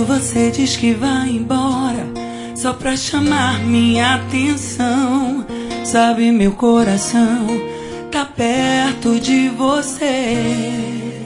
você diz que vai embora só pra chamar minha atenção. Sabe, meu coração tá perto de você.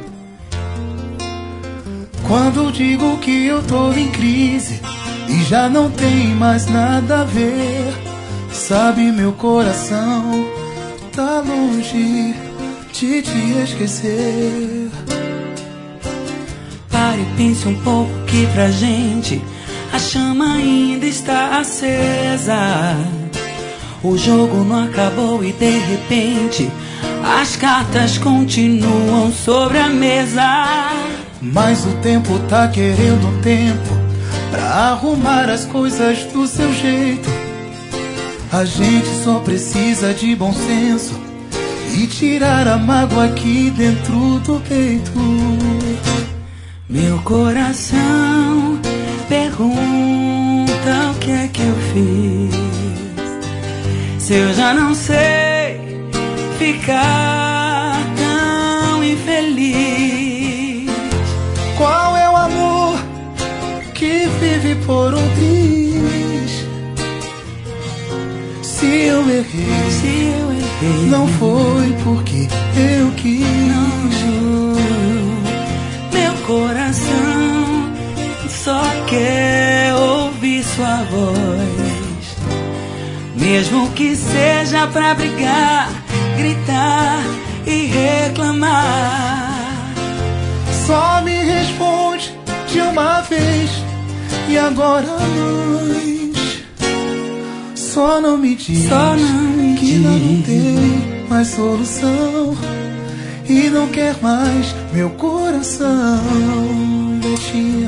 Quando digo que eu tô em crise e já não tem mais nada a ver, sabe, meu coração tá longe de te esquecer. Pare e pense um pouco que pra gente a chama ainda está acesa. O jogo não acabou e de repente as cartas continuam sobre a mesa. Mas o tempo tá querendo tempo pra arrumar as coisas do seu jeito. A gente só precisa de bom senso e tirar a mágoa aqui dentro do peito. Meu coração pergunta o que é que eu fiz, se eu já não sei ficar tão infeliz. Qual é o amor que vive por um triz? Se eu errei, não foi porque eu quis. Não, meu coração só quer ouvir sua voz, mesmo que seja pra brigar, gritar e reclamar. Só me responde de uma vez e agora mais. Só não me diz que não tem mais solução e não quer mais meu coração. Betinha.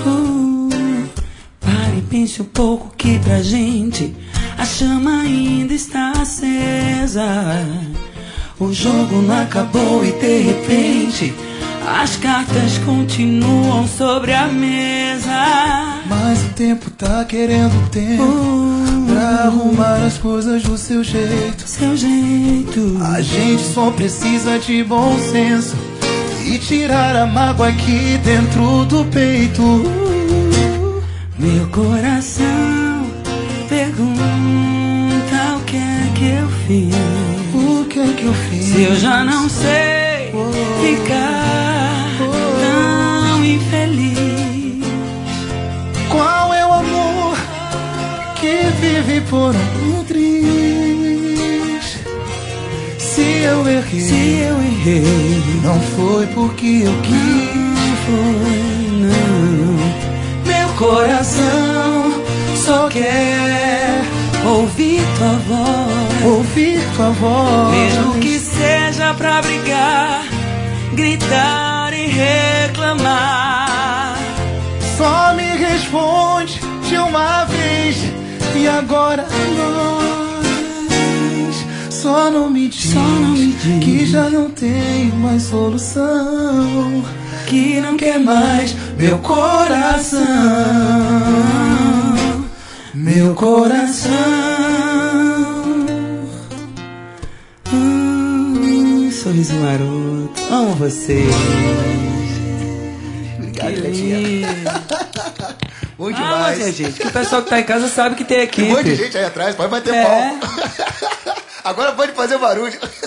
Pare e pense um pouco que pra gente a chama ainda está acesa. O jogo não acabou e de repente as cartas continuam sobre a mesa. Mas o tempo tá querendo tempo pra arrumar as coisas do seu jeito. A gente só precisa de bom senso e tirar a mágoa aqui dentro do peito. Meu coração pergunta o que é que eu fiz. O que é que eu fiz? Se eu já não sei ficar tão infeliz. Qual é o amor que vive por um triz? Se eu errei, não foi porque eu quis. Não foi, não. Meu coração só quer ouvir tua voz, mesmo que seja pra brigar, gritar e reclamar. Só me responde de uma vez e agora nós. Só não me diz que já não tem mais solução, que não quer mais meu coração. Meu coração. Sorriso maroto, amo vocês. Obrigado, Betinha. Bom demais. Mas, gente, que o pessoal que tá em casa sabe que tem equipe. Tem um monte de gente aí atrás, pode bater palma. Agora pode fazer barulho.